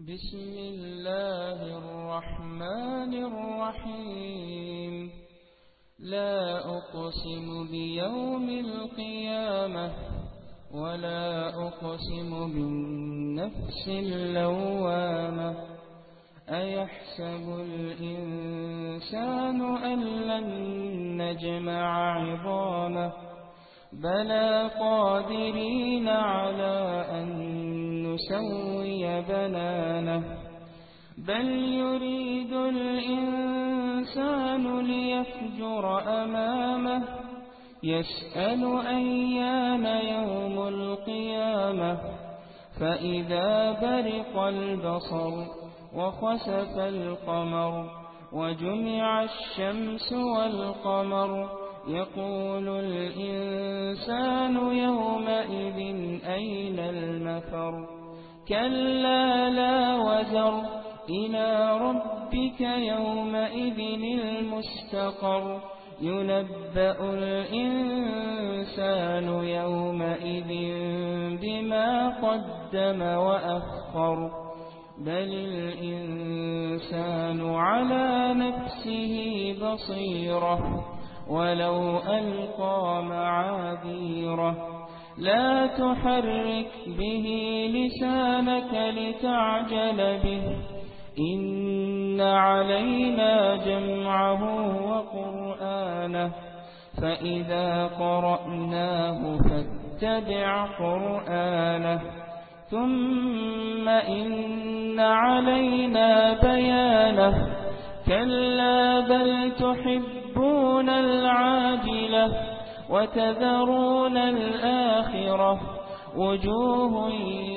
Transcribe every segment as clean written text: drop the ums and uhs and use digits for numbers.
بسم الله الرحمن الرحيم. لا أقسم بيوم القيامة ولا أقسم بالنفس اللوامة. أيحسب الإنسان أن لن نجمع عظامه بلى قادرين على أن نسوي بنانه بل يريد الإنسان ليفجر أمامه يسأل أيان يوم القيامة فإذا برق البصر وخسف القمر وجمع الشمس والقمر يقول الإنسان يومئذ أين المفر كلا لا وزر إلى ربك يومئذ المستقر ينبأ الإنسان يومئذ بما قدم وأخر بل الإنسان على نفسه بصيرة ولو ألقى معاذيره لا تحرك به لسانك لتعجل به إن علينا جمعه وقرآنه فإذا قرأناه فاتبع قرآنه ثم إن علينا بيانه كلا بل تحبون العاجلة وتذرون الآخرة وجوه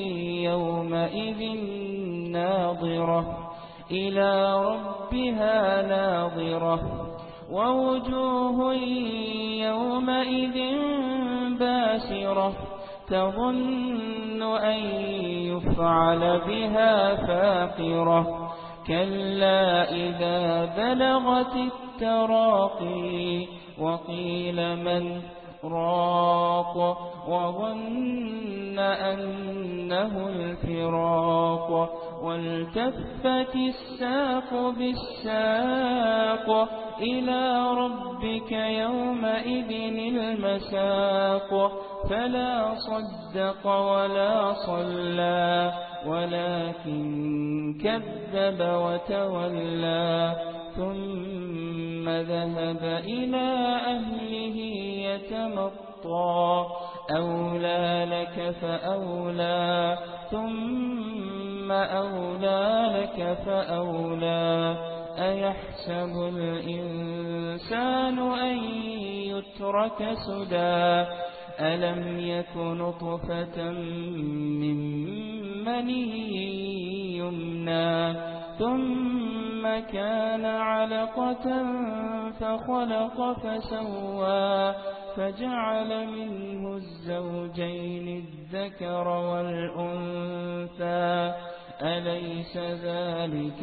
يومئذ ناظرة إلى ربها ناظرة ووجوه يومئذ باسرة تظن أن يفعل بها فاقرة كلا إذا بلغت التراقي وقيل من راق وظن أنه الفراق والتفت الساق بالساق إلى ربك يومئذ المساق فلا صدق ولا صلى ولكن كذب وتولى ثم ذهب إلى أهله يتمطى أولى لك فأولى ثم أولى لك فأولى أيحسب الإنسان أن يترك سدى ألم يك نطفة من مني يمنى ثم كان علقة فخلق فسوى فجعل منه الزوجين الذكر والأنثى أليس ذلك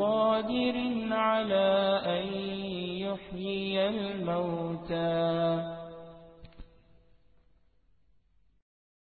بقادر على أن يحيي الموتى